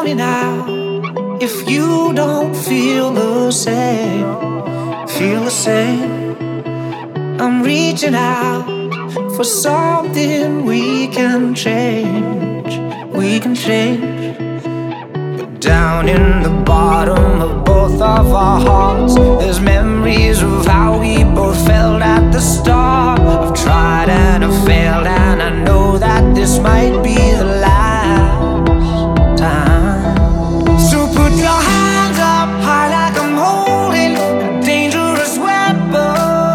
me now if you don't feel the same. Feel the same. I'm reaching out for something we can change. We can change. But down in the bottom of both of our hearts, there's memories of how we both felt at the start. I've tried and I've failed, and I know that this might be the last time. So put your hands up high like I'm holding a dangerous weapon.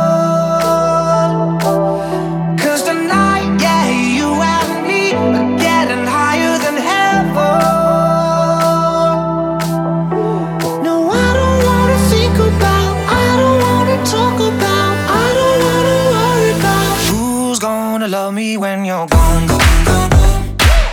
'Cause tonight, yeah, you and me are getting higher than heaven. No, I don't wanna think about, I don't wanna talk about, I don't wanna worry about who's gonna love me when you're gone, gone, gone, gone.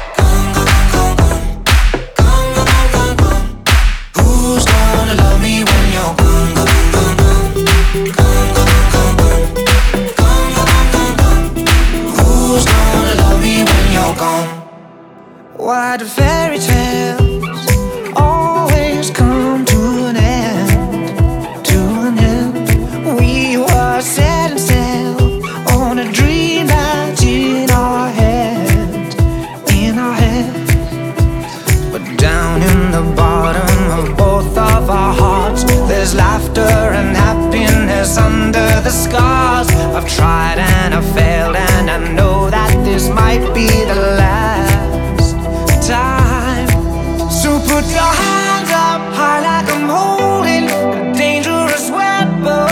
Who's gonna love me when you're gone, gone, gone, gone? Gone, gone, gone, gone. Gone, gone, gone, gone. Who's gonna love me when you're gone? Why do fairy tales always come to an end? To an end. We were setting sail on a dream that's in our head, in our head. But down in the bottom of both of our hearts, there's laughter and happiness under the scars. I've tried and I've failed, and I know that this might be the last time. So put your hands up high like I'm holding a dangerous weapon.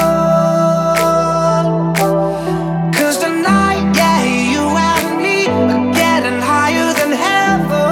'Cause tonight, yeah, you and me are getting higher than heaven.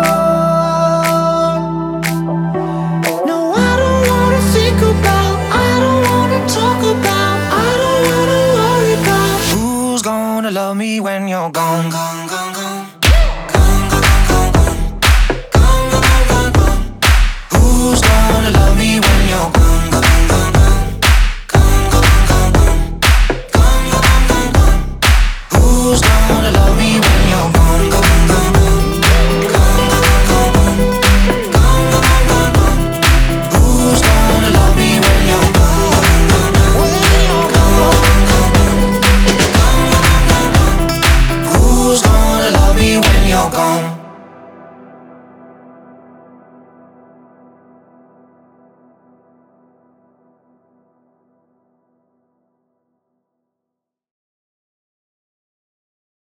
No, I don't wanna think about, I don't wanna talk about, I don't wanna worry about who's gonna love me when you're gone, gone, gone, gone. Gone, gone, gone, gone. Gone, gone, gone, gone. Who's gonna love me when you're gone, gone, gone, gone? Gone, gone, gone, gone. Gone, gone, gone, gone. Who's gonna love me when you're gone, gone, gone, gone? Gone, gone, gone, gone. Gone, gone, gone, gone. Who's gonna love me when you're gone, gone, gone, gone? When you're gone, gone, gone, gone. Gone, gone, gone, gone. Who's gonna love me when you're gone?